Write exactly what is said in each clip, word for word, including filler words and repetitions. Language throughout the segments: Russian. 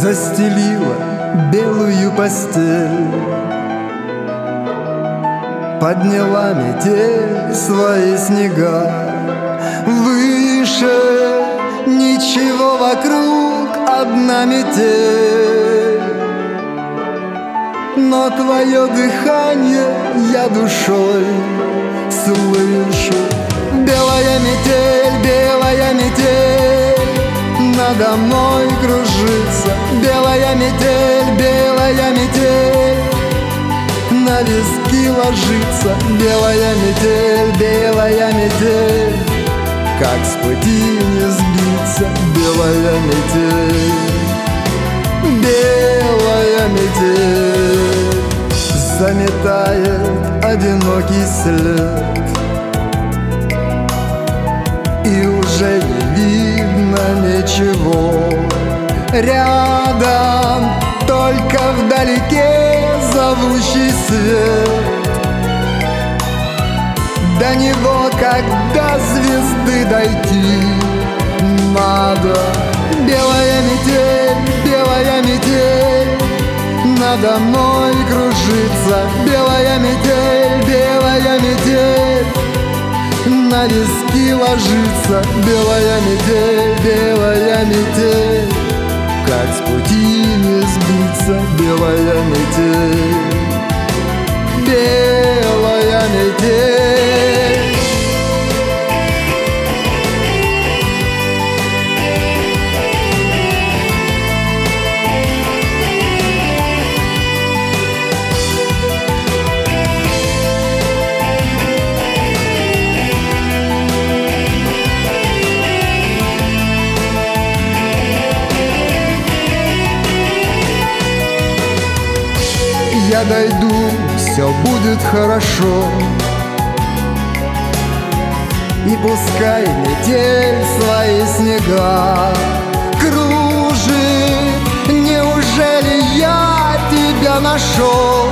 застелила белую постель, подняла метель свои снега. Выше ничего вокруг, одна метель, но твое дыхание я душой слышу. Белая метель, белая метель надо мной кружится. Белая метель, белая метель на виски ложится. Белая метель, белая метель, как с пути не сбиться. Белая метель, белая метель заметает одинокий след, и уже не видно ничего рядом, только вдалеке зовущий свет. До него, как до звезды, дойти надо. Белая метель, белая метель надо мной кружится. Белая метель, белая метель на виски ложится. Белая метель, белая метель, как с пути не сбиться. Белая метель, белая метель. Я дойду, все будет хорошо, и пускай метель свои снега кружит. Неужели я тебя нашел?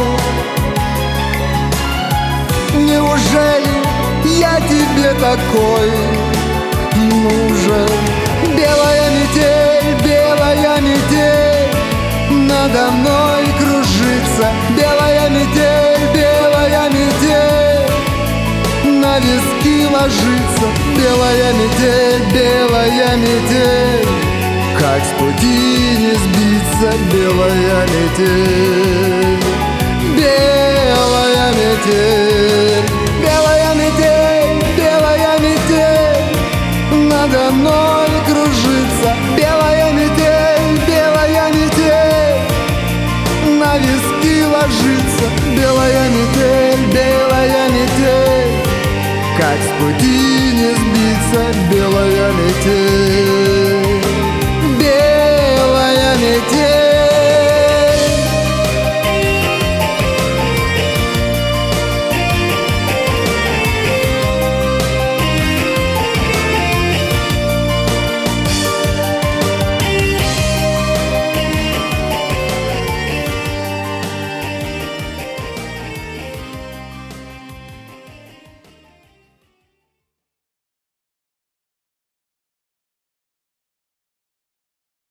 Неужели я тебе такой нужен? Белая метель, белая метель надо мной кружится. Белая метель, белая метель на виски ложится. Белая метель, белая метель, как с пути не сбиться. Белая метель, белая метель, белая метель, белая метель надо мной кружится. Белая метель, белая метель на виски ложится. Белая метель, белая метель, как с пути не сбиться. Белая метель.